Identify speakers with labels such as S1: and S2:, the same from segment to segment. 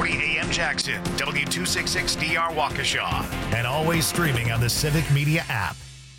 S1: 630 AM Jackson, W266DR Waukesha, and always streaming on the Civic Media app.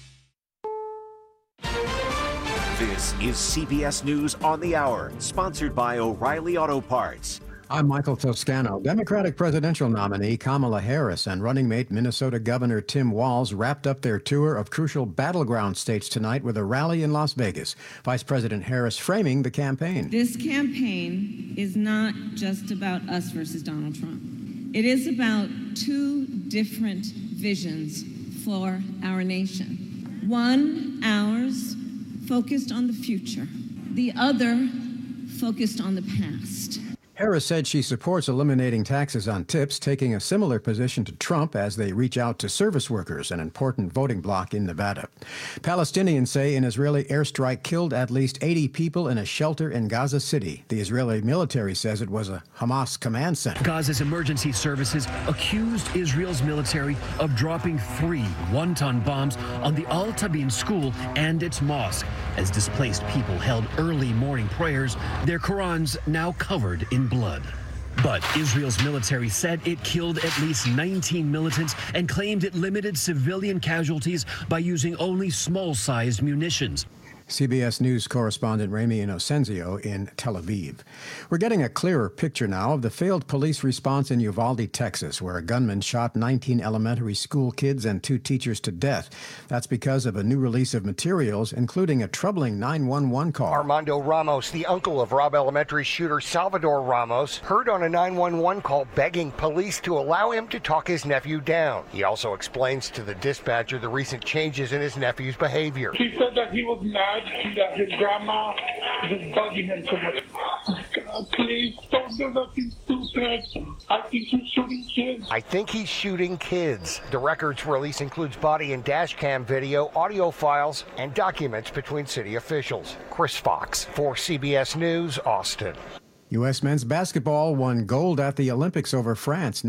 S2: This is CBS News on the Hour, sponsored by O'Reilly Auto Parts.
S3: I'm Michael Toscano. Democratic presidential nominee Kamala Harris and running mate Minnesota Governor Tim Walz wrapped up their tour of crucial battleground states tonight with a rally in Las Vegas. Vice President Harris framing the campaign.
S4: This campaign is not just about us versus Donald Trump. It is about two different visions for our nation. One, ours, focused on the future. The other, focused on the past.
S3: Harris said she supports eliminating taxes on tips, taking a similar position to Trump as they reach out to service workers, an important voting bloc in Nevada. Palestinians say an Israeli airstrike killed at least 80 people in a shelter in Gaza City. The Israeli military says it was a Hamas command center.
S5: Gaza's emergency services accused Israel's military of dropping 3 one-ton bombs on the Al Tabin school and its mosque. As displaced people held early morning prayers, their Qurans now covered in blood. But Israel's military said it killed at least 19 militants and claimed it limited civilian casualties by using only small-sized munitions.
S3: CBS News correspondent Rami Inocencio in Tel Aviv. We're getting a clearer picture now of the failed police response in Uvalde, Texas, where a gunman shot 19 elementary school kids and 2 teachers to death. That's because of a new release of materials, including a troubling 911 call.
S6: Armando Ramos, the uncle of Robb Elementary shooter Salvador Ramos, heard on a 911 call begging police to allow him to talk his nephew down. He also explains to the dispatcher the recent changes in his nephew's behavior.
S7: He said that he was mad that his grandma was bugging him so much. God, please don't do nothing stupid. I think he's shooting kids.
S6: I think he's shooting kids. The record's release includes body and dash cam video, audio files, and documents between city officials. Chris Fox for CBS News, Austin.
S3: U.S. men's basketball won gold at the Olympics over France,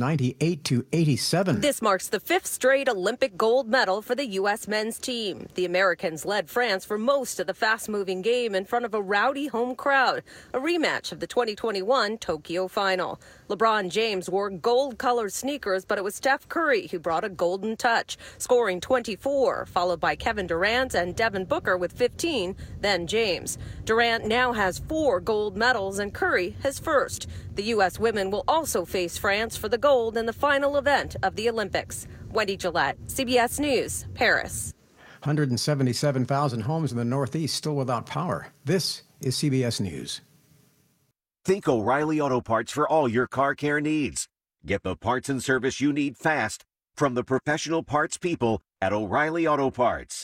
S3: 98-87.
S8: This marks the 5th straight Olympic gold medal for the U.S. men's team. The Americans led France for most of the fast-moving game in front of a rowdy home crowd, a rematch of the 2021 Tokyo final. LeBron James wore gold-colored sneakers, but it was Steph Curry who brought a golden touch, scoring 24, followed by Kevin Durant and Devin Booker with 15, then James. Durant now has 4 gold medals and Curry his first. The U.S. women will also face France for the gold in the final event of the Olympics. Wendy Gillette, CBS News, Paris.
S3: 177,000 homes in the Northeast still without power. This is CBS News.
S2: Think O'Reilly Auto Parts for all your car care needs. Get the parts and service you need fast from the professional parts people at O'Reilly Auto Parts.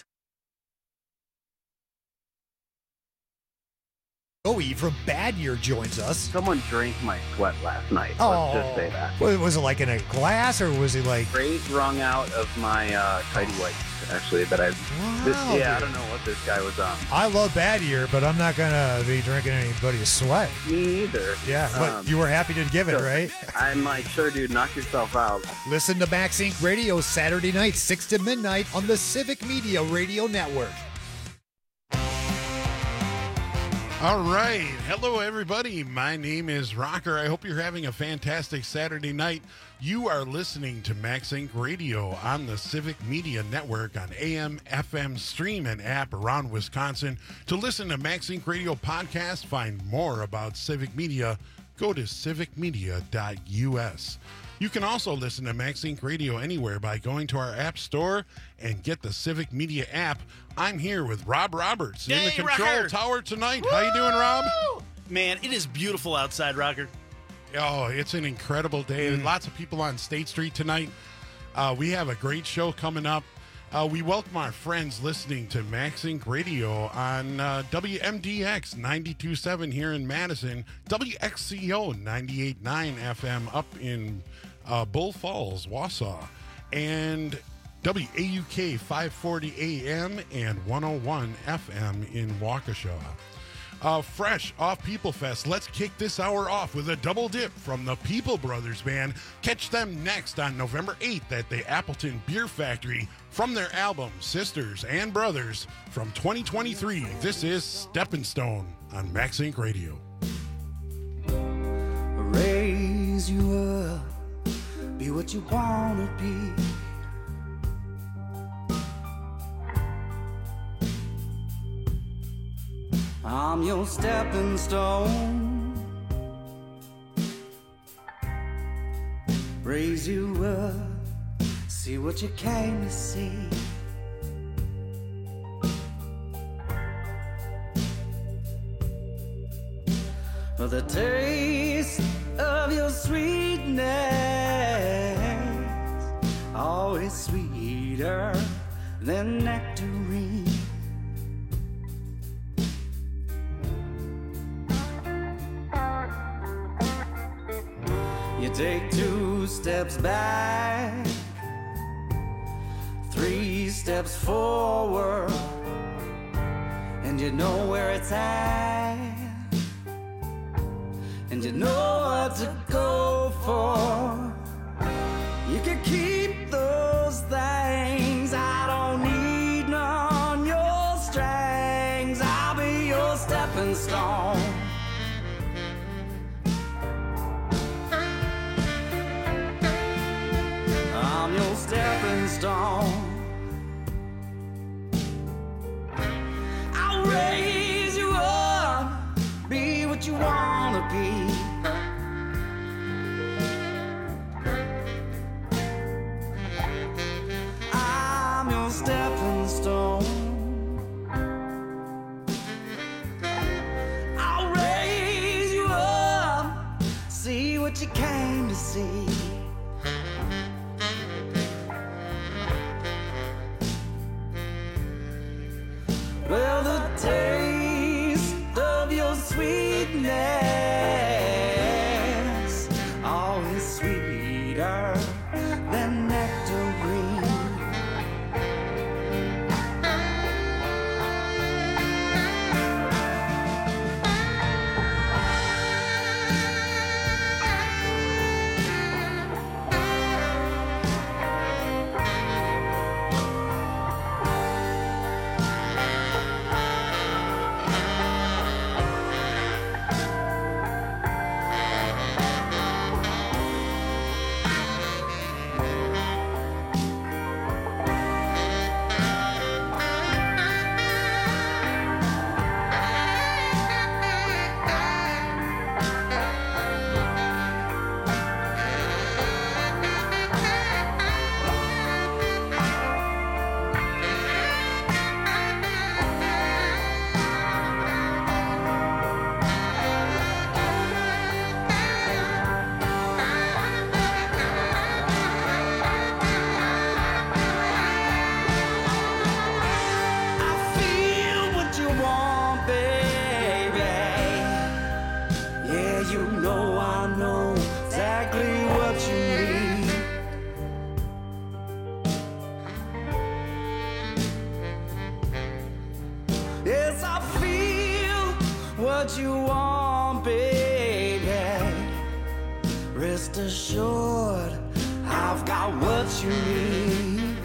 S9: Joey from Bad Year joins us.
S10: Someone drank my sweat last night.
S9: Oh.
S10: Let's just say that.
S9: Was it like in a glass, or was it like...
S10: Straight wrung out of my tidy whites, actually, that I...
S9: Wow,
S10: I don't know what this guy was on.
S9: I love Bad Year, but I'm not going to be drinking anybody's sweat.
S10: Me either.
S9: Yeah, but you were happy to give it, right?
S10: I'm like, sure, dude, knock yourself out.
S9: Listen to Max Inc. Radio Saturday night, 6 to midnight on the Civic Media Radio Network.
S11: All right. Hello, everybody. My name is Rocker. I hope you're having a fantastic Saturday night. You are listening to Max Inc. Radio on the Civic Media Network on AM, FM, stream, and app around Wisconsin. To listen to Max Inc. Radio podcast, find more about Civic Media, go to civicmedia.us. You can also listen to Max Inc. Radio anywhere by going to our app store and get the Civic Media app. I'm here with Rob Roberts in the control tower tonight. Woo! How you doing, Rob?
S12: Man, it is beautiful outside, Rocker.
S11: Oh, it's an incredible day. Lots of people on State Street tonight. We have a great show coming up. We welcome our friends listening to Max Inc. Radio on WMDX 92.7 here in Madison, WXCO 98.9 FM up in Bull Falls, Wausau, and WAUK 540 AM and 101 FM in Waukesha. Fresh off People Fest, let's kick this hour off with a double dip from the People Brothers Band. Catch them next on November 8th at the Appleton Beer Factory from their album Sisters and Brothers from 2023. This is Stepping Stone on Max Inc. Radio.
S13: Raise raise you up, be what you wanna be. I'm your stepping stone, raise you up, see what you came to see. For the taste of your sweetness, always sweeter than nectarine. You take 2 steps back, 3 steps forward, and you know where it's at, and you know what to go for. You can keep those things, I don't need none, your strings, I'll be your stepping stone. I'm your stepping stone. I'll raise you up, be what you wanna be. I'm your stepping stone. I'll raise you up, see what you came to see. Well, the taste of your sweetness, always sweeter than nectarine. Yes, I feel what you want, baby. Rest assured, I've got what you need.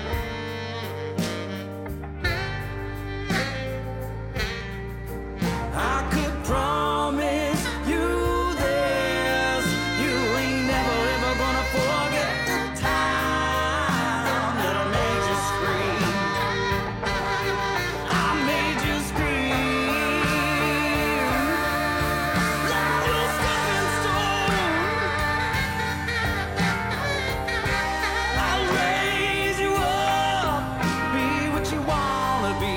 S13: I could promise you this, you ain't never ever gonna forget the time that I made you scream. I made you scream. Like your stepping stone, I'll raise you up, be what you wanna be.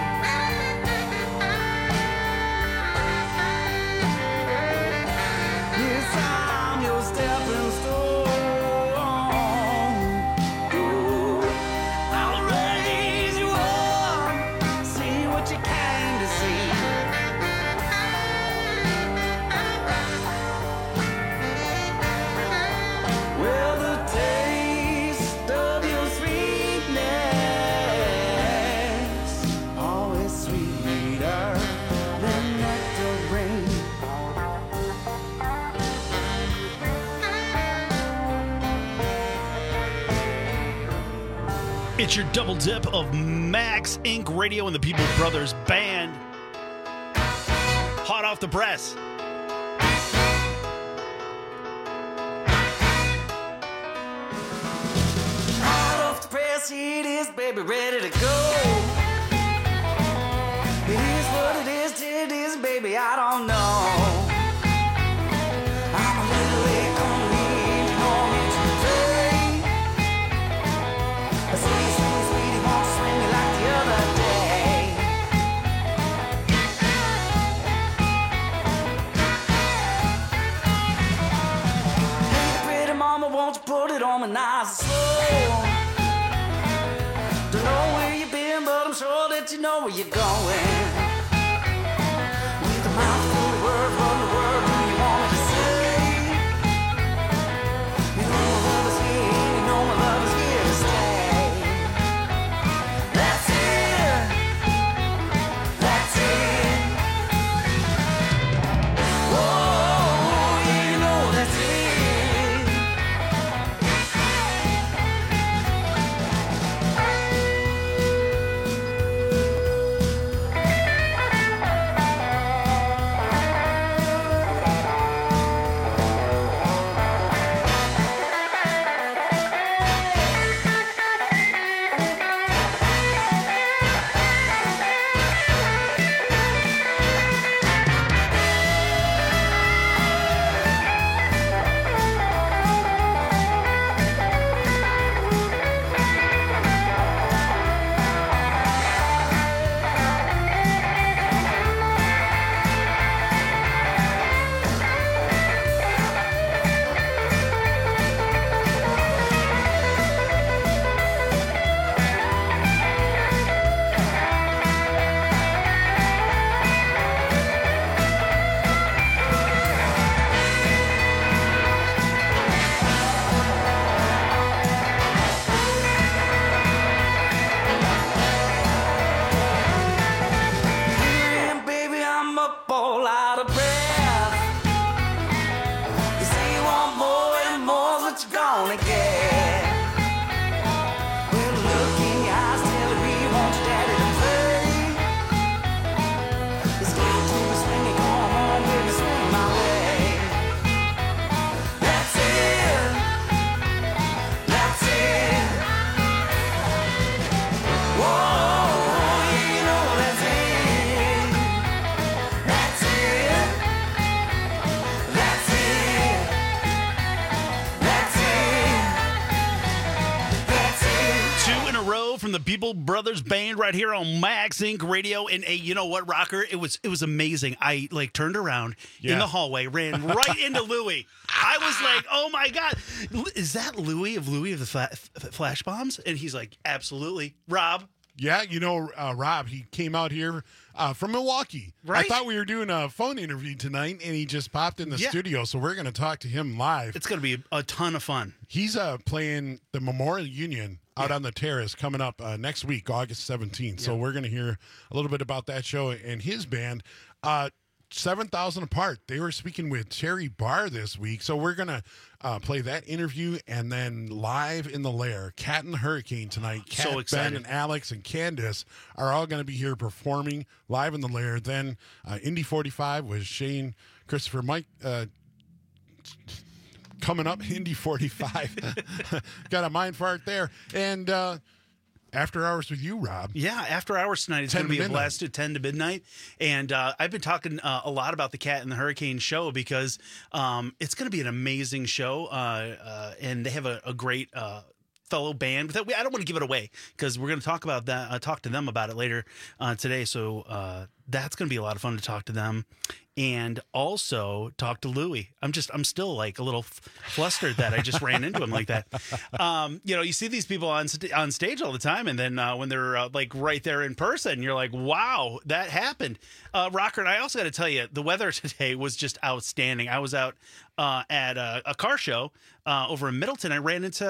S13: Yes, I'm your stepping stone. Ooh, I'll raise you up, see what you came to see. Well, the taste of your sweetness, always sweeter than nectarine.
S12: It's your double dip of Max Inc. Radio and the People Brothers Band. Hot off the press.
S13: she it is, baby, ready to go. It is what it is, baby, I don't know. I'm a little late coming in, you know me today. Sweetie, sweetie, sweetie, won't you swing me like the other day? Hey, pretty mama, won't you put it on me nice and slow? Don't know where you've been, but I'm sure that you know where you're going. With a mouth full of words, what in the world do you want me to say? You know my love is here, you know my love is here to stay. That's it. That's it. Whoa, you know that's it. And baby, I'm up all out of breath. You say you want more and more's what you're gonna get. Well, look in your eyes, tell me you want your daddy to play. It's time to be swinging, come on, baby, swing my way. That's it. That's it. Whoa, you know that's it. That's it. That's it. That's it. That's it.
S12: Two in a row from the People Brothers Band right here on Max Inc. Radio. And you know what, Rocker? It was amazing. I turned around in the hallway, ran right into Louie. I was like, oh my God, is that Louie of the Flash Bombs? And he's like, absolutely. Rob.
S11: Yeah, you know, Rob, he came out here from Milwaukee.
S12: Right.
S11: I thought we were doing a phone interview tonight, and he just popped in the studio, so we're going to talk to him live.
S12: It's going to be a ton of fun.
S11: He's playing the Memorial Union out on the terrace coming up next week, August 17th. So we're going to hear a little bit about that show and his band. 7,000 Apart. They were speaking with Cherry Barr this week. So we're going to play that interview, and then live in the Lair, Cat and the Hurricane tonight. Cat,
S12: So excited.
S11: Ben, and Alex and Candace are all going to be here performing live in the Lair. Then Indy 45 with Shane, Christopher, Mike. Coming up, Indy 45. Got a mind fart there. And After Hours with you, Rob.
S12: Yeah, After Hours tonight is going to be a blast at 10 to midnight. And I've been talking a lot about the Cat and the Hurricane show because it's going to be an amazing show. And they have a great fellow band. I don't want to give it away because we're going to talk about that. Talk to them about it later today. So that's going to be a lot of fun to talk to them. And also talk to Louie. I'm still like a little flustered that I just ran into him like that. You see these people on stage all the time, and then when they're like right there in person, you're like, wow, that happened. Rocker, and I also got to tell you, the weather today was just outstanding. I was out at a car show over in Middleton. I ran into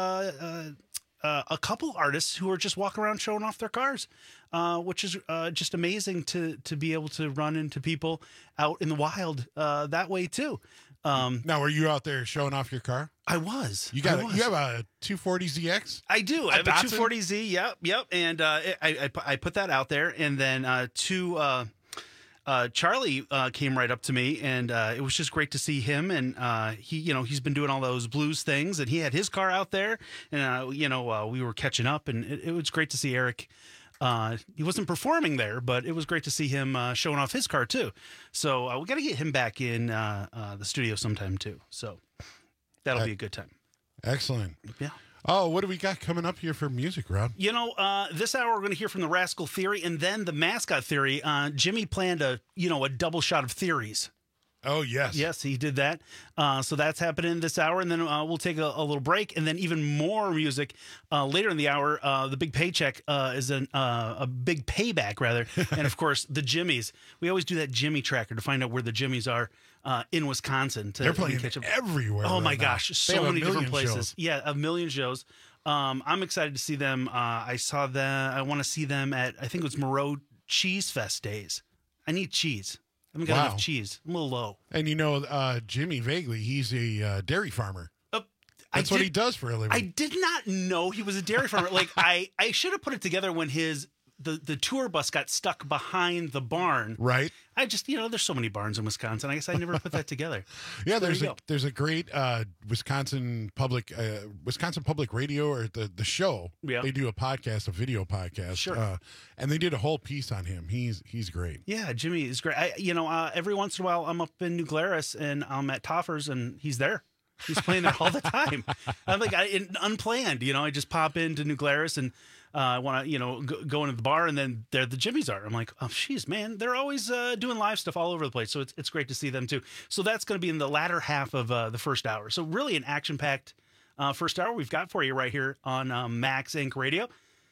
S12: a couple artists who were just walking around showing off their cars, which is just amazing to be able to run into people out in the wild that way too.
S11: Now, were you out there showing off your car?
S12: I was.
S11: You have a 240ZX?
S12: I do. I have a 240Z. Yep. And I put that out there, and then two Charlie came right up to me, and it was just great to see him. And he's been doing all those blues things, and he had his car out there, and we were catching up, and it was great to see Eric. He wasn't performing there, but it was great to see him showing off his car too. So we got to get him back in the studio sometime too. So that'll be a good time.
S11: Excellent.
S12: Yeah.
S11: Oh, what do we got coming up here for music, Rob?
S12: This hour we're going to hear from the Rascal Theory and then the Mascot Theory. Jimmy planned a double shot of theories.
S11: Oh, yes.
S12: Yes, he did that. So that's happening this hour, and then we'll take a little break, and then even more music later in the hour. The Big Paycheck is a big payback, rather. And, of course, the Jimmies. We always do that Jimmy tracker to find out where the Jimmies are in Wisconsin.
S11: They're playing everywhere.
S12: Oh,
S11: right
S12: my
S11: now.
S12: gosh. So many different places.
S11: Shows.
S12: Yeah, a million shows. I'm excited to see them. I saw them. I want to see them at, I think it was Moreau Cheese Fest days. I need cheese. I haven't got enough cheese. I'm a little low.
S11: And Jimmy Vaguely, he's a dairy farmer. That's what he does for a living.
S12: I did not know he was a dairy farmer. Like I should have put it together when the tour bus got stuck behind the barn.
S11: Right.
S12: I just, there's so many barns in Wisconsin. I guess I never put that together.
S11: Yeah, there's a great Wisconsin Public Radio, or the show. Yeah. They do a video podcast.
S12: Sure.
S11: And they did a whole piece on him. He's great.
S12: Yeah, Jimmy is great. Every once in a while I'm up in New Glarus and I'm at Toffers and he's there. He's playing there all the time. I'm like, unplanned, I just pop into New Glarus and I want to, go into the bar, and then there the Jimmies are. I'm like, oh, jeez, man, they're always doing live stuff all over the place. So it's great to see them too. So that's going to be in the latter half of the first hour. So really an action-packed first hour we've got for you right here on Max Inc. Radio.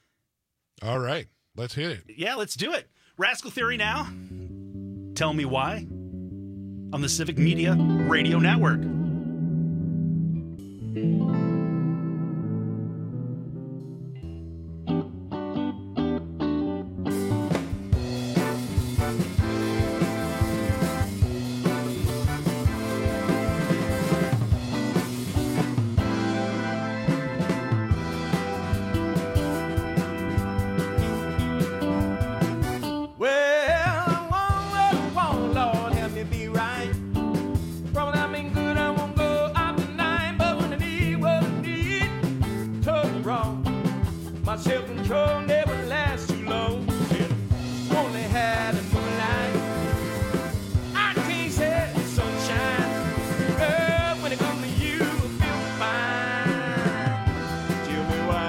S11: All right, let's hit it.
S12: Yeah, let's do it. Rascal Theory now. Tell Me Why on the Civic Media Radio Network.
S13: Self-control never lasts too long. Only had a moonlight. I can't say the sunshine. Girl, when it comes to you, I feel fine. Tell me why.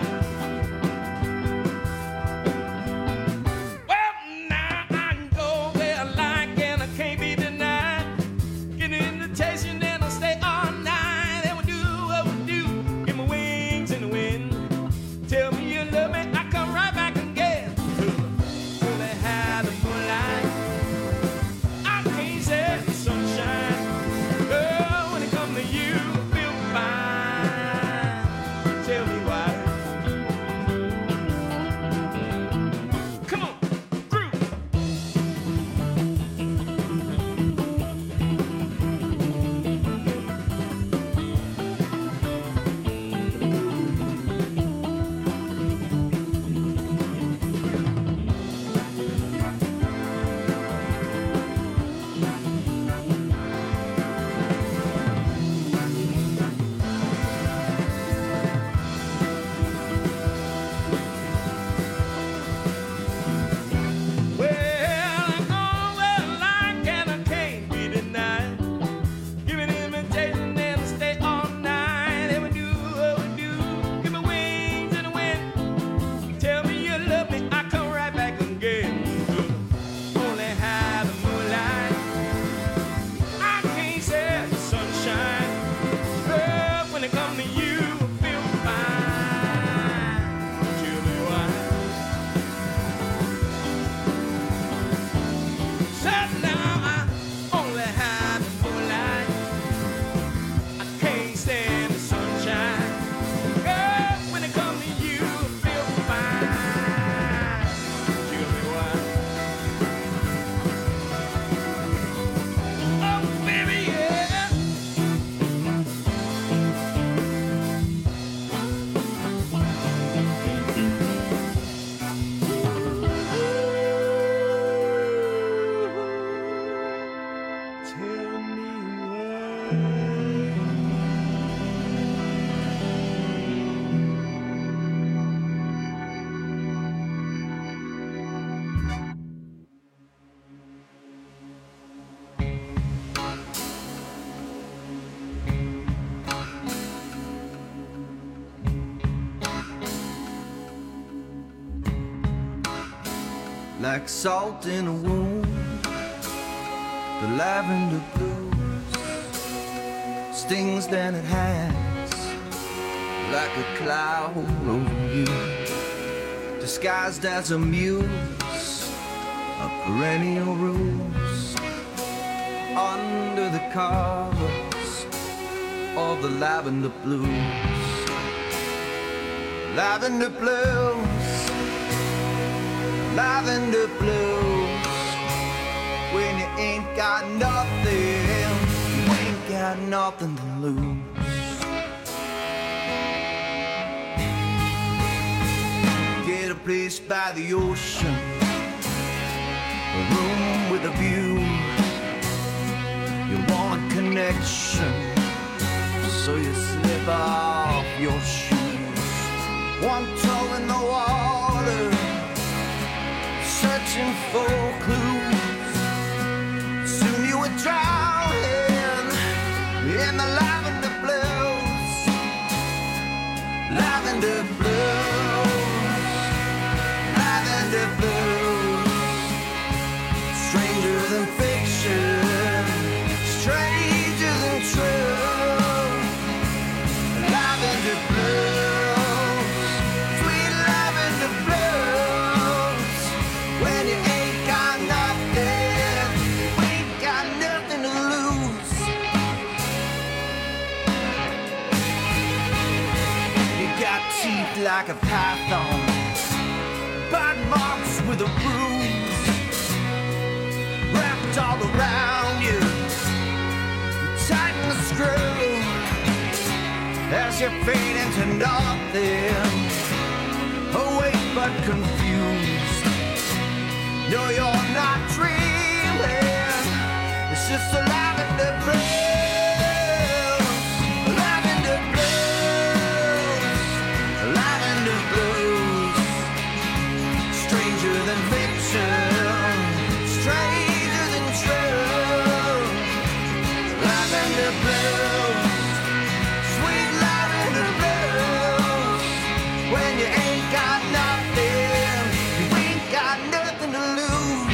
S13: Well, now I can go where I like and I can't be denied. Get an invitation and I'll stay all night. And we'll do what we do. Give my wings in the wind. Tell me you love me.
S14: like salt in a wound. The lavender blues stings than it has, like a cloud over you, disguised as a muse of perennial rose, under the covers of the lavender blues. Lavender blues, lavender blues. When you ain't got nothing, you ain't got nothing to lose. Get a place by the ocean, a room with a view. You want a connection, so you slip off your shoes. One toe in the water, searching for clues. Soon you were drowning in the lavender blues. Lavender blues, lavender blues. Stranger than fiction, stranger than true. Lavender blues. Like a python, bite marks with a bruise, wrapped all around you. You tighten the screw as you fade into nothing, awake but confused. No, you're not dreaming, it's just a lavender blues. Stranger than true. Lavender blues, sweet lavender blues. When you ain't got nothing, you ain't got nothing to lose.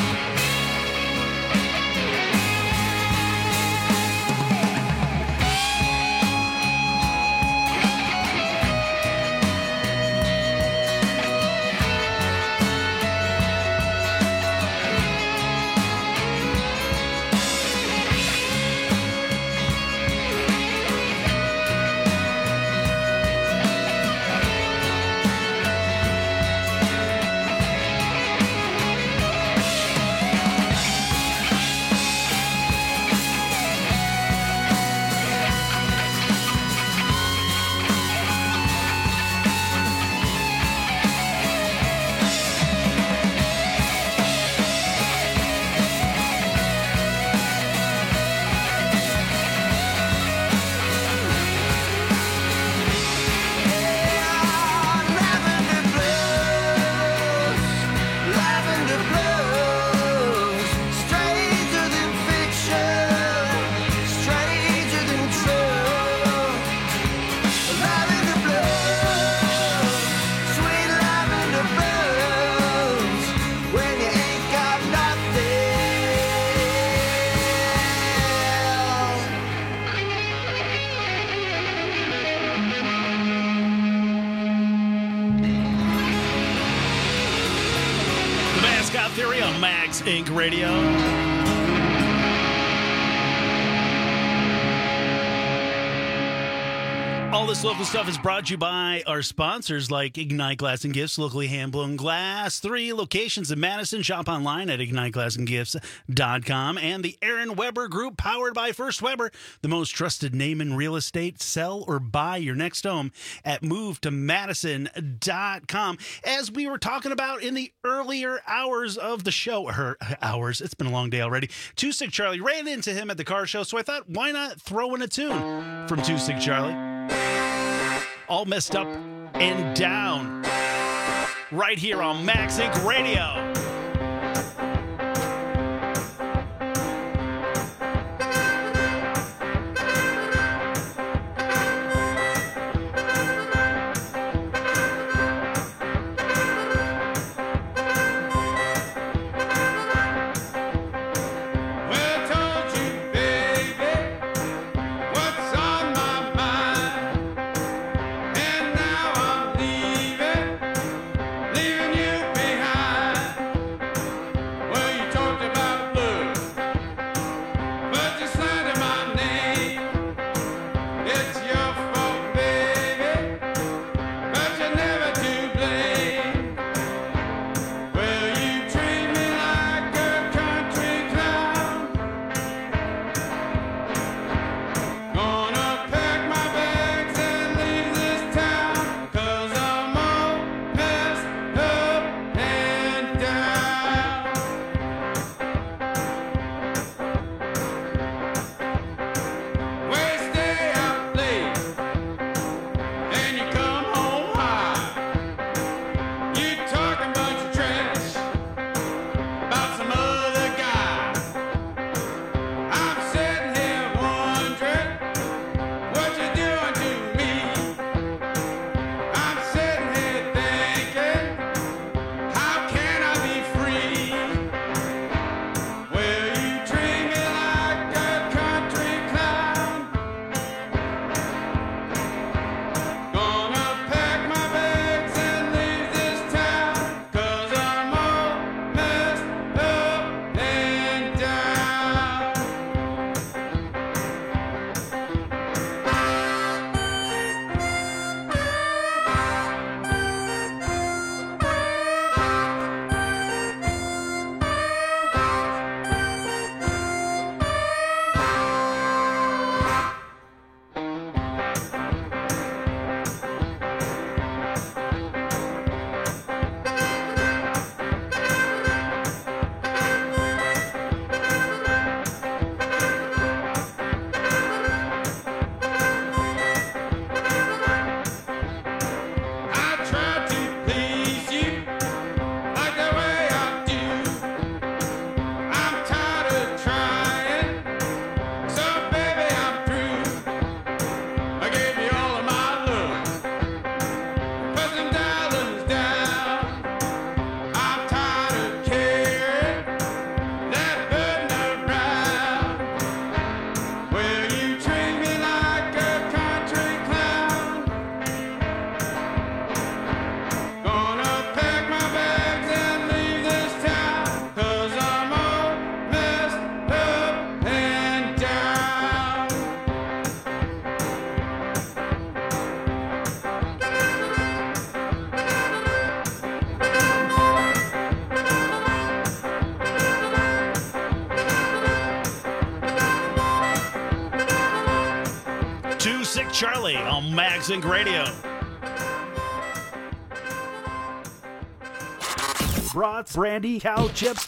S12: Theory on Max Inc. Radio. All this local stuff is brought to you by our sponsors like Ignite Glass and Gifts, locally hand-blown glass. 3 locations in Madison. Shop online at IgniteGlassandGifts.com. And the Aaron Weber Group, powered by First Weber, the most trusted name in real estate. Sell or buy your next home at MoveToMadison.com. As we were talking about in the earlier hours of the show, it's been a long day already. Two Sick Charlie, ran into him at the car show, so I thought, why not throw in a tune from Two Sick Charlie? All messed up and down, right here on Max Inc. Radio. Sick Charlie on MagZinc Radio.
S15: Brats, brandy, cow chips,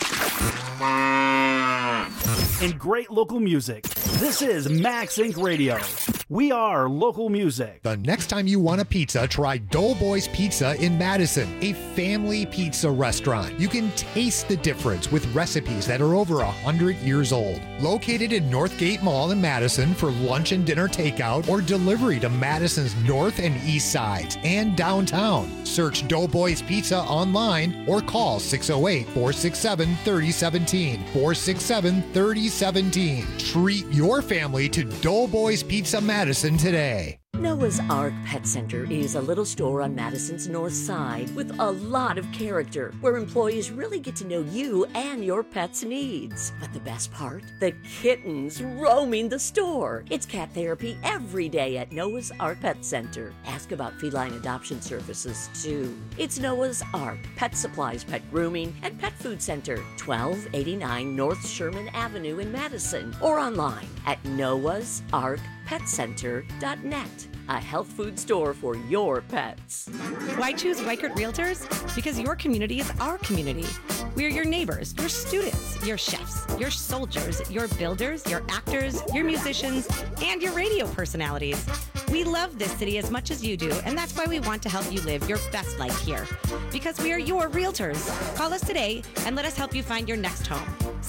S15: and great local music. This is MagZinc Radio. We are local music.
S9: The next time you want a pizza, try Doughboys Pizza in Madison, a family pizza restaurant. You can taste the difference with recipes that are over 100 years old. Located in Northgate Mall in Madison for lunch and dinner takeout or delivery to Madison's north and east sides and downtown. Search Doughboys Pizza online or call 608-467-3017. 467-3017. Treat your family to Doughboys Pizza Madison today.
S16: Noah's Ark Pet Center is a little store on Madison's north side with a lot of character, where employees really get to know you and your pet's needs. But the best part? The kittens roaming the store. It's cat therapy every day at Noah's Ark Pet Center. Ask about feline adoption services, too. It's Noah's Ark Pet Supplies, Pet Grooming, and Pet Food Center, 1289 North Sherman Avenue in Madison, or online at noahsarkpetcenter.net. A health food store for your pets.
S17: Why choose Weichert Realtors? Because your community is our community. We're your neighbors, your students, your chefs, your soldiers, your builders, your actors, your musicians, and your radio personalities. We love this city as much as you do, and that's why we want to help you live your best life here. Because we are your realtors. Call us today and let us help you find your next home.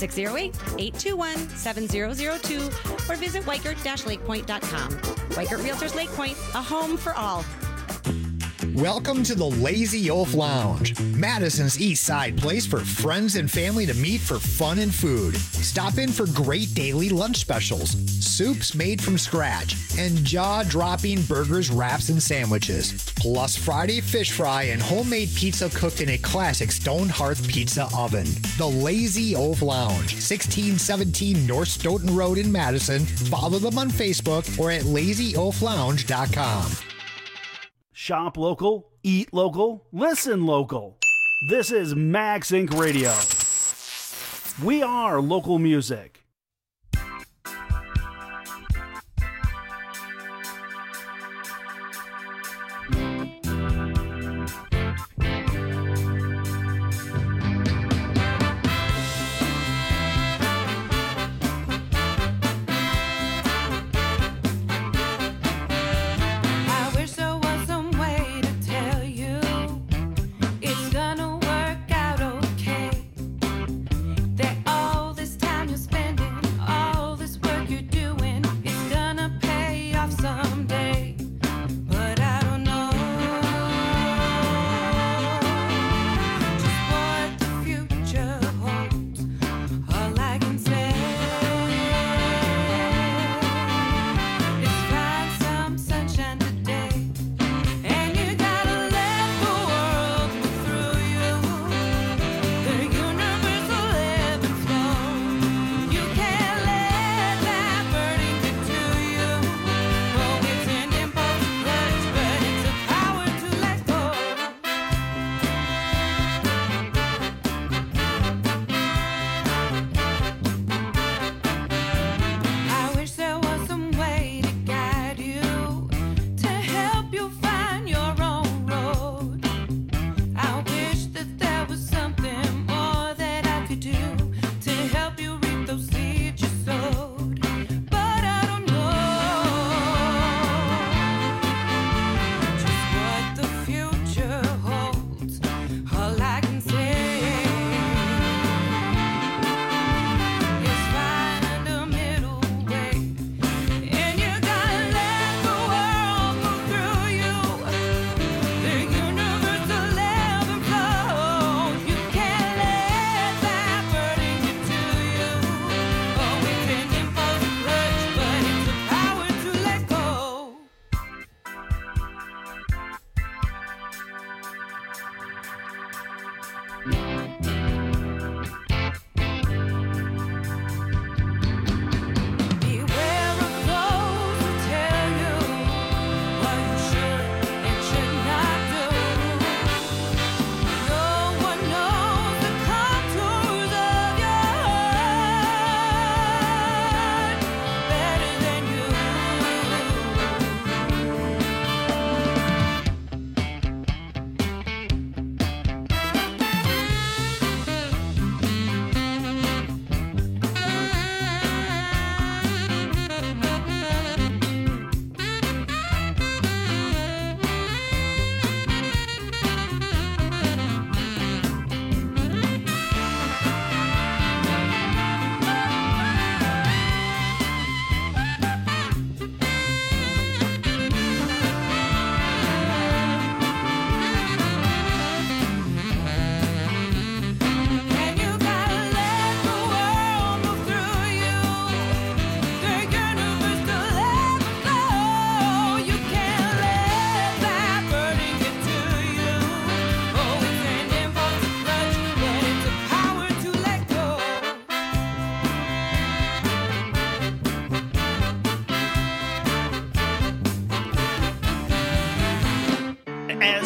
S17: 608-821-7002 or visit Weichert-LakePoint.com. Weichert Realtors Lake Point, a home for all.
S9: Welcome to the Lazy Oaf Lounge, Madison's East Side place for friends and family to meet for fun and food. Stop in for great daily lunch specials, soups made from scratch, and jaw-dropping burgers, wraps, and sandwiches. Plus Friday fish fry and homemade pizza cooked in a classic stone hearth pizza oven. The Lazy Oaf Lounge, 1617 North Stoughton Road in Madison. Follow them on Facebook or at lazyoaflounge.com.
S15: Shop local, eat local, listen local. This is MagZinc Radio. We are local music.
S13: Spend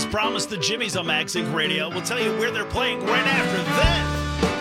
S12: promised, the Jimmys on Max Inc. Radio. We'll tell you where they're playing right after this.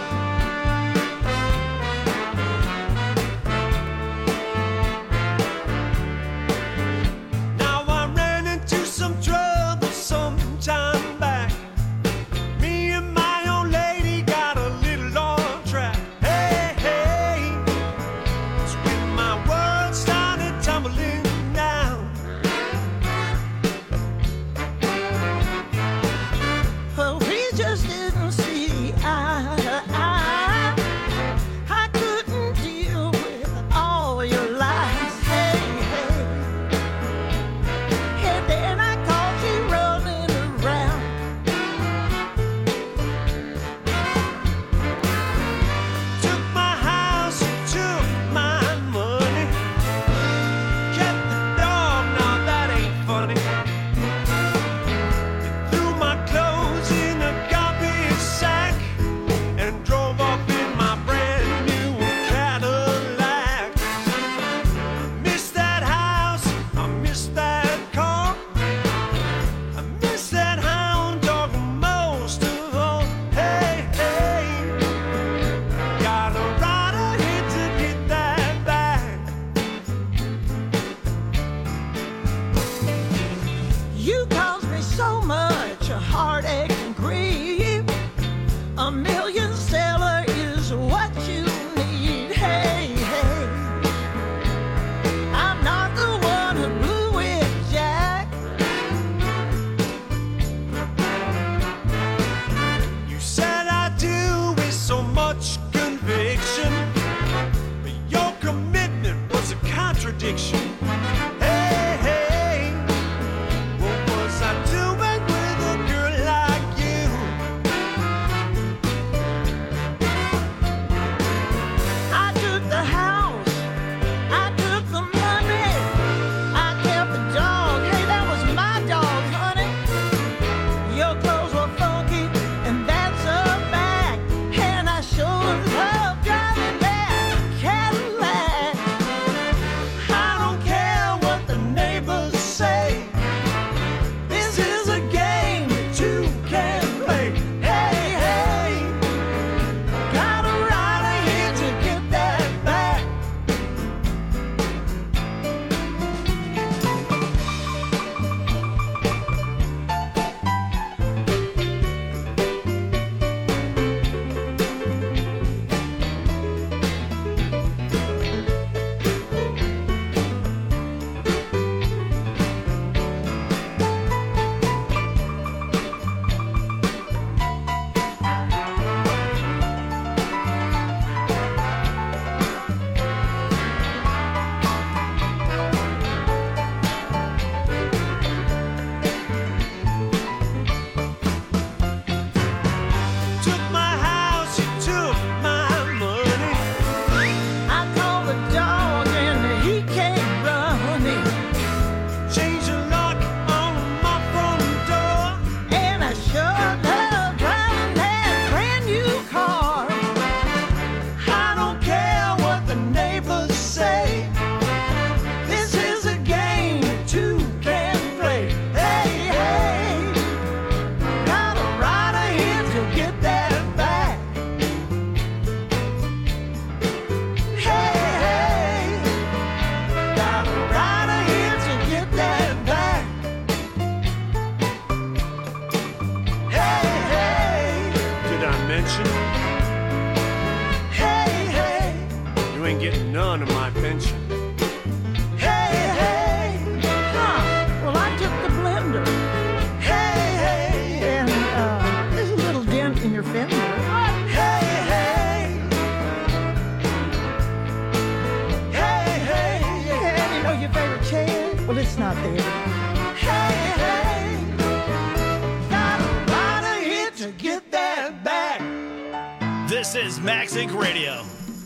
S12: This is Max Inc. Radio.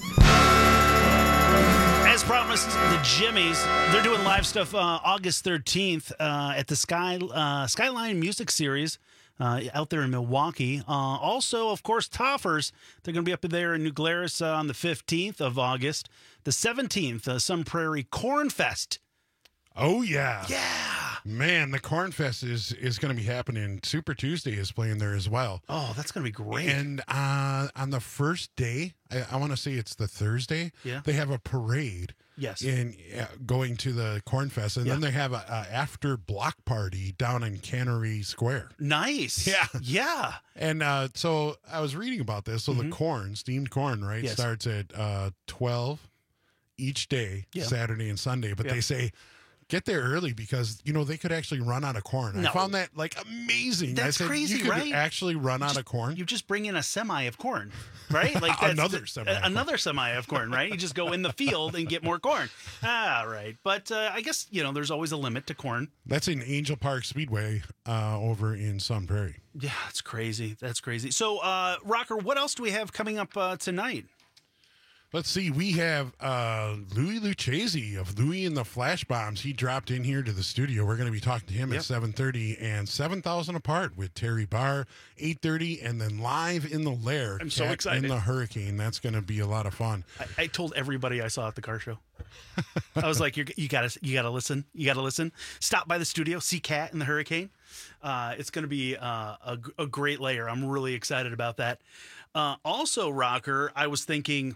S12: As promised, the Jimmys, they're doing live stuff August 13th at the Skyline Music Series out there in Milwaukee. Also, of course, Toffers, they're going to be up there in New Glarus on the 15th of August. The 17th, Sun Prairie Corn Fest.
S11: Oh, yeah.
S12: Yeah.
S11: Man, the Corn Fest is going to be happening. Super Tuesday is playing there as well.
S12: Oh, that's going to be great.
S11: And on the first day, I want to say it's the Thursday, they have a parade.
S12: Yes.
S11: In going to the Corn Fest, and then they have a after block party down in Cannery Square.
S12: Nice.
S11: Yeah.
S12: Yeah.
S11: And so I was reading about this. So the corn, steamed corn, right, starts at 12 each day, Saturday and Sunday. But they say, get there early because, they could actually run out of corn.
S12: No.
S11: I found that, amazing.
S12: That's crazy,
S11: you could
S12: right?
S11: actually run out of corn.
S12: You just bring in a semi of corn, right? Like
S11: Another semi
S12: of corn, right? You just go in the field and get more corn. Right. But I guess, there's always a limit to corn.
S11: That's in Angel Park Speedway over in Sun Prairie.
S12: Yeah, that's crazy. That's crazy. So, Rocker, what else do we have coming up tonight?
S11: Let's see. We have Louis Lucchese of Louis and the Flash Bombs. He dropped in here to the studio. We're going to be talking to him at 7:30, and 7,000 Apart with Terry Barr, 8:30, and then Live in the Lair.
S12: I'm so excited.
S11: In the Hurricane. That's going to be a lot of fun.
S12: I told everybody I saw at the car show. I was like, you gotta listen. You gotta listen. Stop by the studio, see Cat in the Hurricane. It's going to be a great layer. I'm really excited about that. Also, Rocker, I was thinking,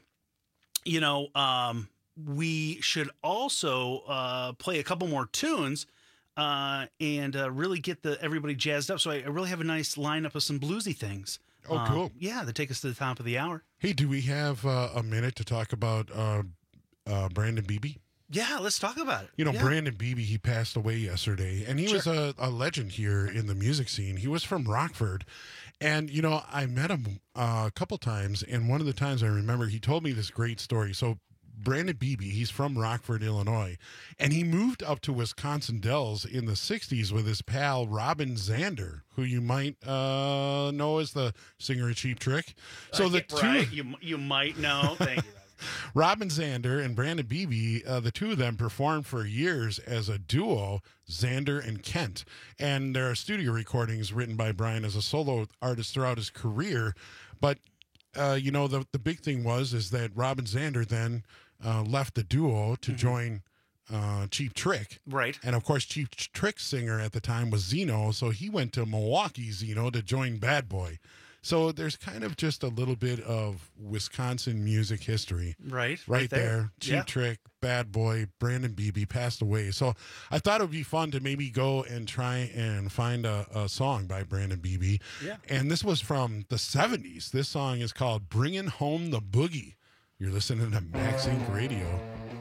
S12: we should also play a couple more tunes and really get everybody jazzed up. So I really have a nice lineup of some bluesy things.
S11: Oh, cool.
S12: Yeah, that take us to the top of the hour.
S11: Hey, do we have a minute to talk about Brandon Beebe?
S12: Yeah, let's talk about it.
S11: Brandon Beebe, he passed away yesterday, and he was a legend here in the music scene. He was from Rockford. And, I met him a couple times, and one of the times I remember he told me this great story. So Brandon Beebe, he's from Rockford, Illinois, and he moved up to Wisconsin Dells in the 60s with his pal Robin Zander, who you might know as the singer of Cheap Trick. So
S12: you might know. Thank you.
S11: Robin Zander and Brandon Beebe, the two of them performed for years as a duo, Zander and Kent. And there are studio recordings written by Brian as a solo artist throughout his career. But, the big thing is that Robin Zander then left the duo to join Cheap Trick.
S12: Right.
S11: And, of course, Cheap Trick's singer at the time was Zeno, so he went to Milwaukee, Zeno, to join Bad Boy. So there's kind of just a little bit of Wisconsin music history.
S12: Right
S11: there. Cheap Trick, Bad Boy, Brandon Beebe passed away. So I thought it would be fun to maybe go and try and find a song by Brandon Beebe.
S12: Yeah.
S11: And this was from the 70s. This song is called Bringin' Home the Boogie. You're listening to Max Inc. Radio.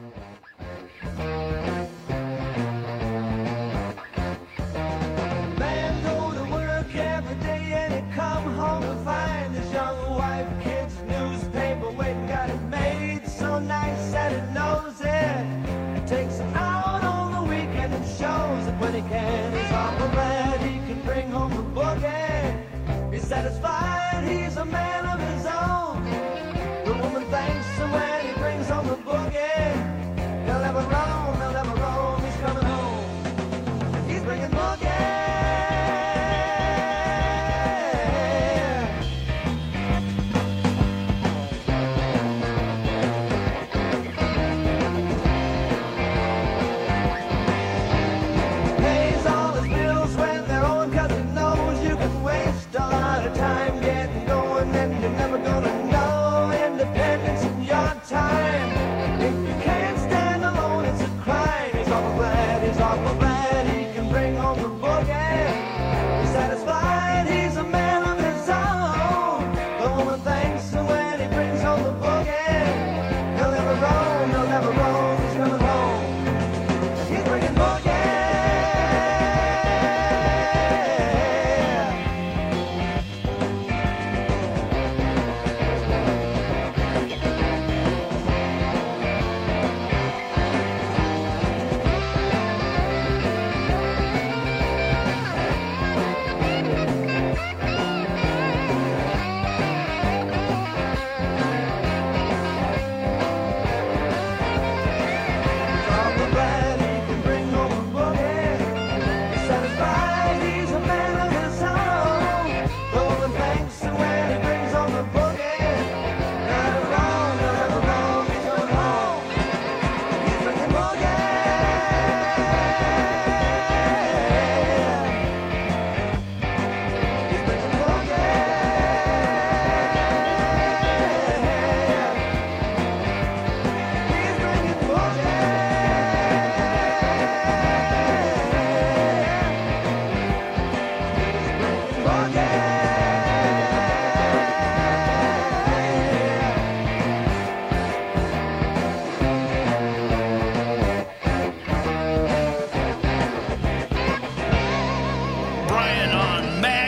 S14: Satisfied, he's a man of his own. The woman thanks him when he brings home the boogie. He'll never roam.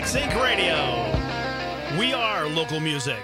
S12: Max Inc. Radio. We are local music.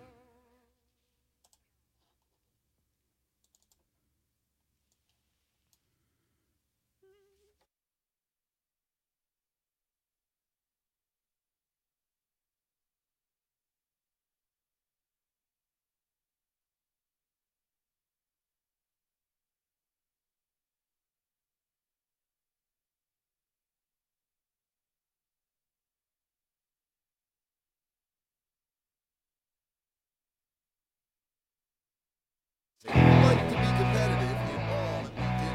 S18: Like to be competitive in all that we do.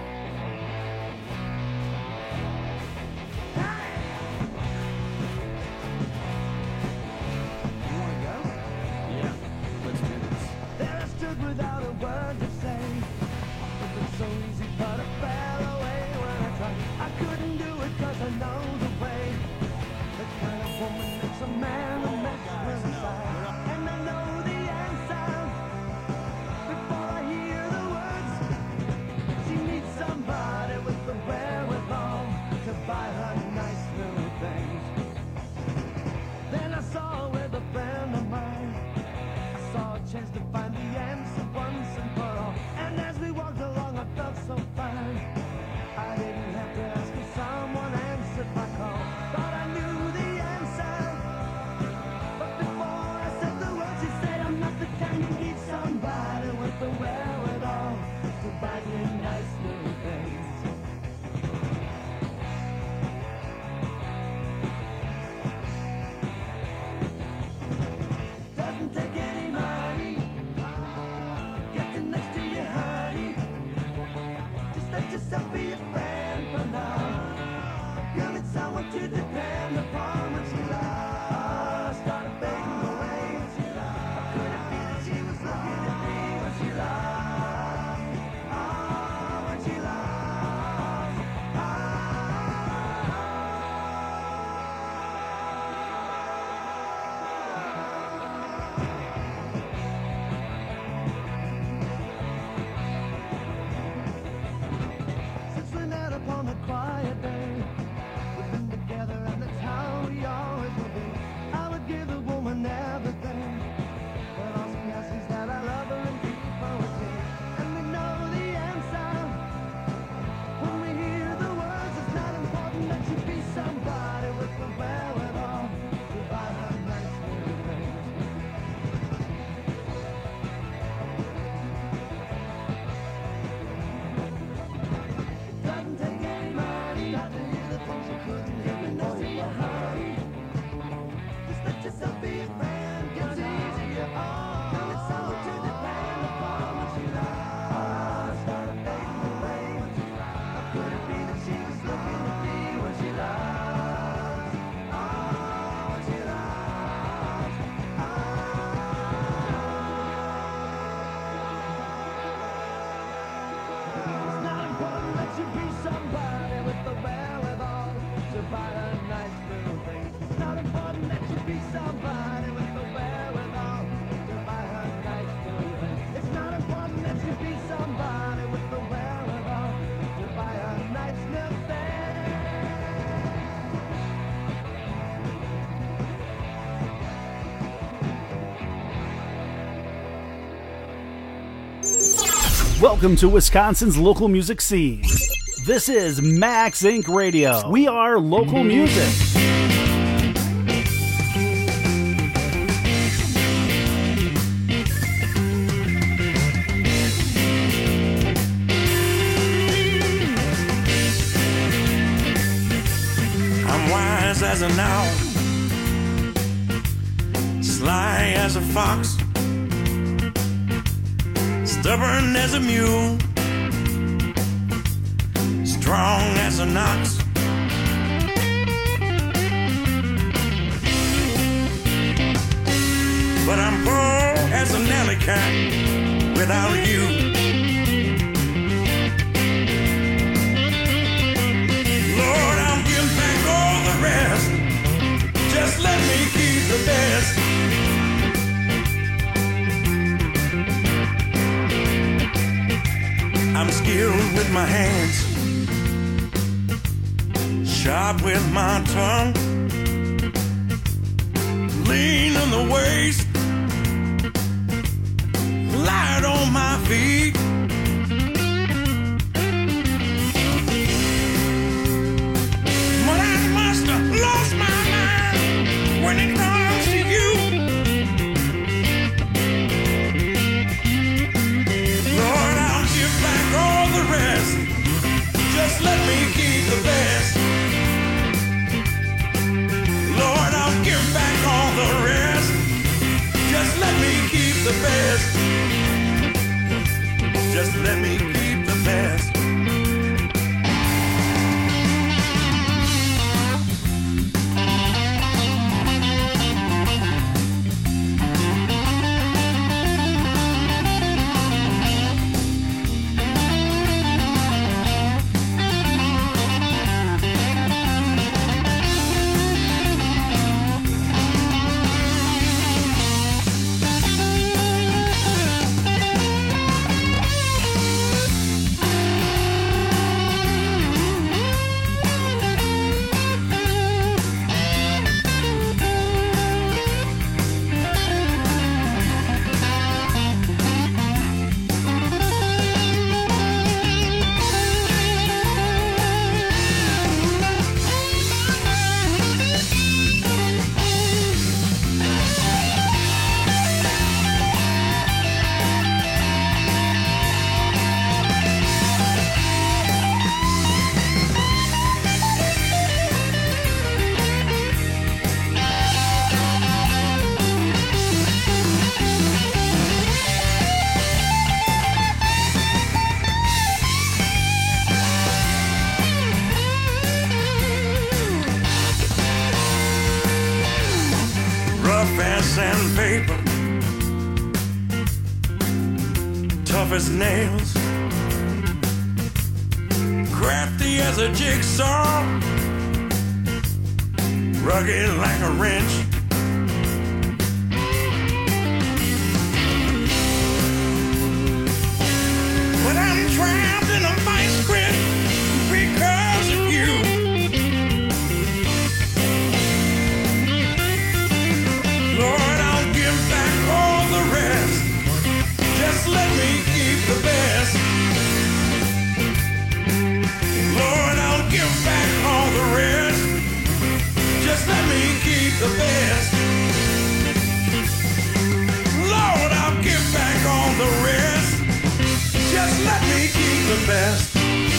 S13: You want to go? Yeah, let's do this. There I stood without a word to say. It was so easy, but I fell away when I tried. I couldn't do it 'cause I know the way. The kind of woman makes a man a mess with a sigh. And I know the answer. Before I hear the words, she needs somebody with the wherewithal to buy her nice little things. Then I saw her with a friend of mine. I saw a chance to find the answer once and for all. And as we walked along, I felt so fine. I didn't have to ask if someone answered my call. Thought I knew the answer, but before I said the words, she said, I'm not the kind who needs somebody with the wherewithal to buy you nice little things. Doesn't take any money, getting next to you, honey. Just let yourself be a friend for now. Girl, it's someone to depend upon when she lost. Started fading away when she lost. Could it be that she was looking at me when she lost? Oh, when she lost. Since we met upon a quiet day, we've been together and that's how we always will be. I would give a woman everything, but all she asks is that I love her and keep her with me. And we know the answer when we hear the words. It's not important that you be somebody with the wherewithal to buy her nice little things. Doesn't take any money not to hear the things you couldn't hear when next to you, honey. Just let yourself be a friend, get it easier on. Girl, it's so to depend upon when she lost. Started fading away when she lost. How could it be that she was looking at me when she lost? Oh, when she lost. It's not important that you be somebody with the wherewithal to buy her nice little things. It's not important that you be somebody with the wherewithal to buy her nice little things. It's not important that you be somebody with the wherewithal to buy her nice little
S15: Welcome to Wisconsin's local music scene. This is Max Inc. Radio. We are local music.
S19: I'm wise as an owl, sly as a fox, stubborn as a mule, strong as an ox. But I'm poor as an alley cat without you. Lord, I'll give back all the rest. Just let me keep the best. I'm skilled with my hands, sharp with my tongue. lean in the waist, light on my feet. But I must have lost my mind when it comes to you. Lord, I'll give back all the rest. Just let me keep the best. Lord, I'll give back all the rest. Just let me keep the best. Just let me keep the best. Sandpaper, tough as nails, crafty as a jigsaw, rugged like a wrench. But I'm trapped in a vice grip because of you. Lord, I'll give back all the rest. Just let me keep the best. Lord, I'll give back all the rest. Just let me keep the best. Lord, I'll give back all the rest. Just let me keep the best.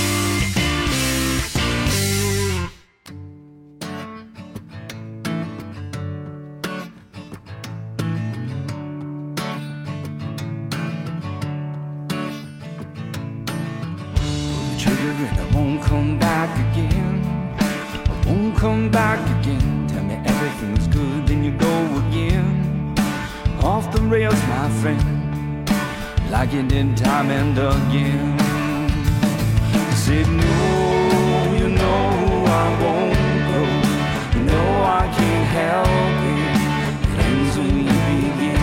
S14: Come back again. I won't come back again. Tell me everything's good, then you go again. Off the rails, my friend, like you did time and again. I said no, you know I won't go. You know I can't help it. It ends when we begin.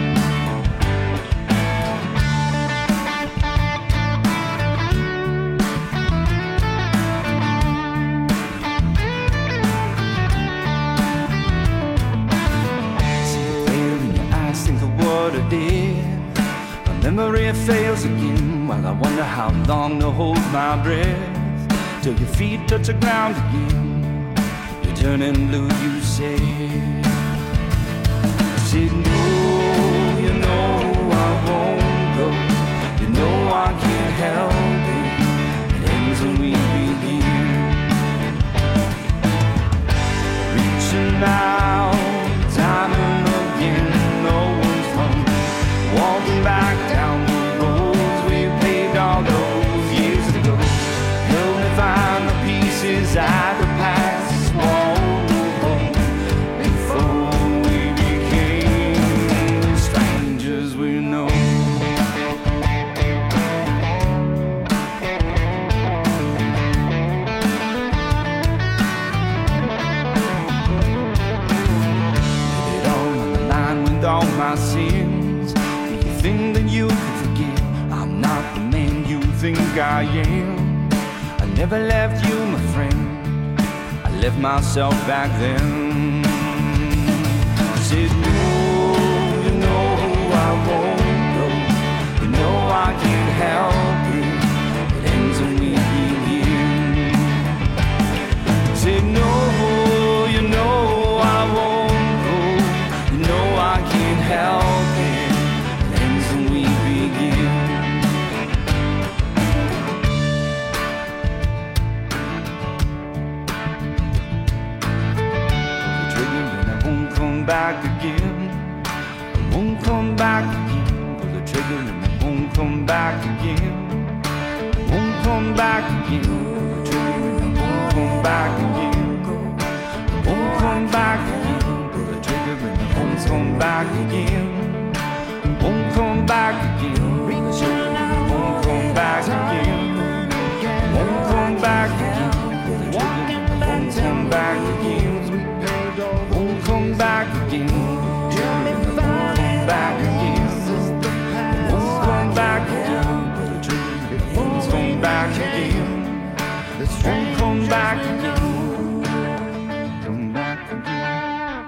S14: What I did, my memory fails again. Well, I wonder how long to hold my breath till your feet touch the ground again. You're turning blue, you say. I said no, you know I won't go. You know I can't help it. It ends when we begin. Reaching out, time and again. Walking back down the roads we paved all those years ago. Help me find the pieces I could pass before we became the strangers we know. Put it all on the line with all my sins. Think that you can forget. I'm not the man you think I am. I never left you, my friend. I left myself back then. I Said no, you know I won't go. You know I can't help it. It ends when we begin. Said no, you know I won't go. You know I can't help it. It ends when we begin. Pull the trigger and I won't come back again. I won't come back again. Pull the trigger and I won't come back again. Won't come back again. Pull the trigger and I won't come back again. Won't come back again. Pull the trigger and I won't come back again. Won't come back again. Pull the trigger and I won't come back again. Won't come back again. Pull the trigger and I won't come back again. Won't come back again. Won't come back again. Won't come back again. Pull the trigger and I won't come back again. Won't come back again. Come back again.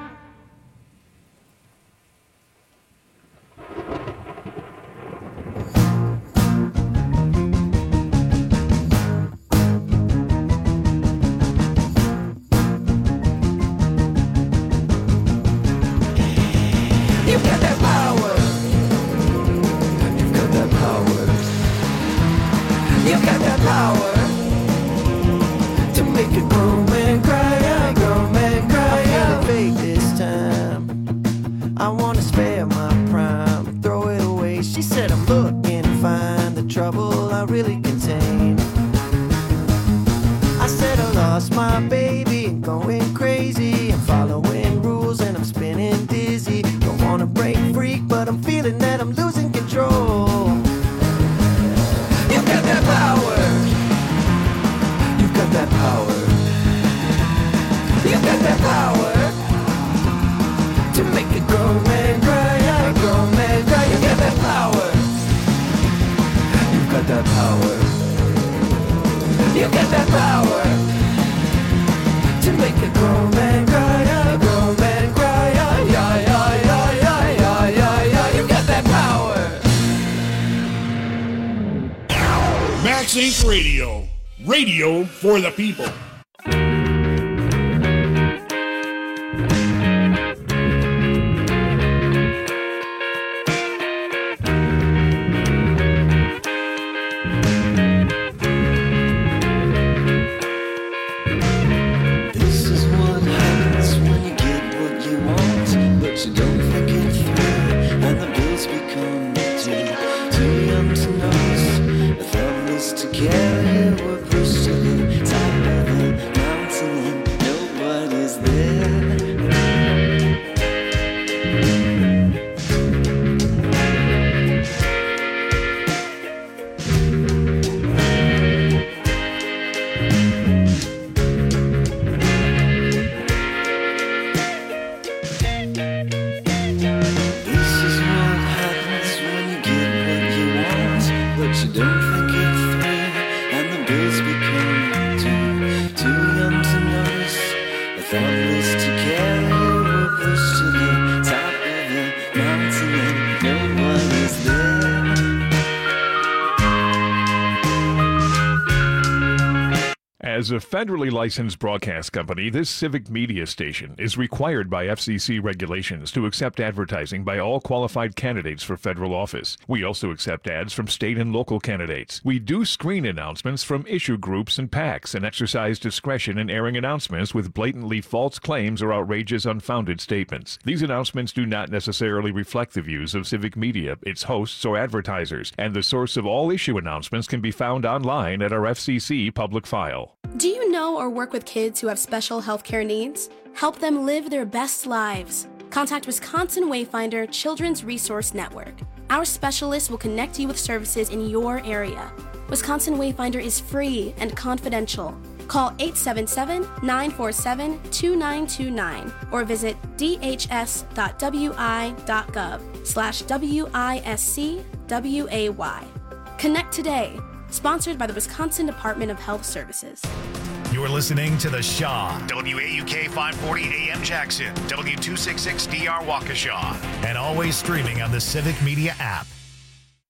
S14: You've got that power. You've got that power. You've got that power to make a grown man cry out, grown man cry out. Fake this time. I wanna spare my prime, throw it away. She said I'm looking to find the trouble I really contain. I said I lost my baby and going crazy and following rules and I'm spinning dizzy. Don't wanna break freak, but I'm feeling that I'm losing control. You've got that power. You've got that power. You've got that power to make a grown man cry out, grown man cry. You've got that power. You've got that power. You've got that power to make a grown man cry out, grown man cry out. Yeah, yeah, yeah, yeah, yeah, yeah, yeah. You've got that power.
S19: Max Inc. Radio. Radio for the people.
S14: This is what happens when you get what you want, but you don't think it through, and the bills become due. Too young to notice, the thumbless together, we're pushed to the top of the mountain and nobody's there. This is what happens when you get what you want, but you don't think it through, and the bills become too young to notice. The thoughtless together were pushed to the top of the mountain and nobody's there.
S20: As a federally licensed broadcast company, this civic media station is required by FCC regulations to accept advertising by all qualified candidates for federal office. We also accept ads from state and local candidates. We do screen announcements from issue groups and PACs and exercise discretion in airing announcements with blatantly false claims or outrageous, unfounded statements. These announcements do not necessarily reflect the views of civic media, its hosts, or advertisers, and the source of all issue announcements can be found online at our FCC public file.
S21: Do you know or work with kids who have special healthcare needs? Help them live their best lives. Contact Wisconsin Wayfinder Children's Resource Network. Our specialists will connect you with services in your area. Wisconsin Wayfinder is free and confidential. Call 877-947-2929 or visit dhs.wi.gov/WISCWAY. Connect today. Sponsored by the Wisconsin Department of Health Services.
S9: You are listening to The Shaw. WAUK 540 AM Jackson. W266DR Waukesha. And always streaming on the Civic Media app.